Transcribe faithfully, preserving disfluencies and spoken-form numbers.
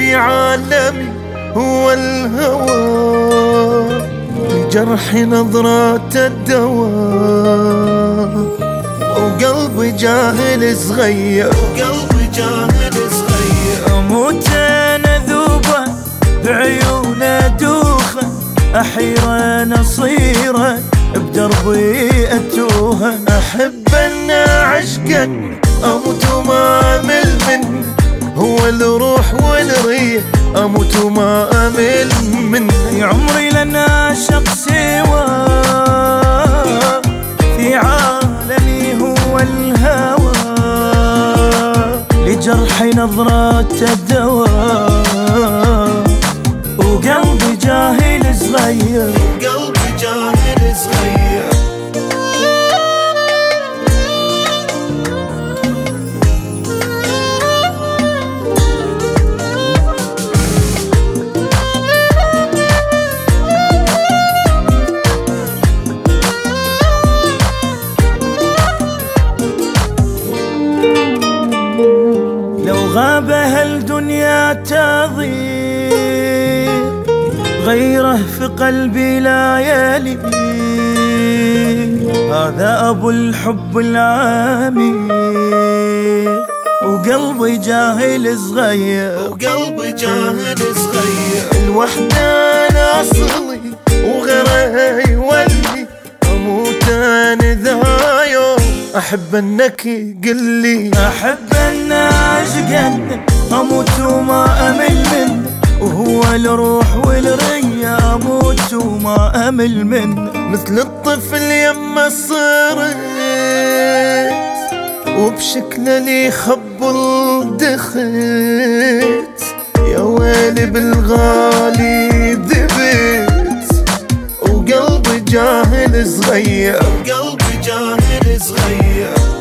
في عالمي هو الهوى، لجرحي نظرات الدواء، وقلبي جاهل صغير، وقلبي جاهل صغير. اموت انا ذوبه بعيونه دوخه، احيره نصيره بدربي اتوهه. احب انا عشقا اموت وما امل منه، هو الروح والريح اموت وما امل منه. في عمري لن اعشق سوى، في عالمي هو الهوى، لجرحي نظرات الدواء، وقلبي جاهل صغير، وقلبي جاهل صغير. لو غاب هالدنيا تضيع، غيره في قلبي لا يلي. هذا أبو الحب العميق، وقلبي جاهل صغير، وقلبي جاهل صغير. الوحدة أنا أصلي وغيرها يولي، أموت أنا ذا يوم أحب أنك قلي. أحب أن أعشقا أموت وما أمل منه، وهو الروح والرية أموت وما أمل منه. مثل الطفل يما صرت، وبشكل لي خبل دخت، يا ويلي بالغالي ذبت، وقلبي جاهل صغير، وقلبي جاهل صغير.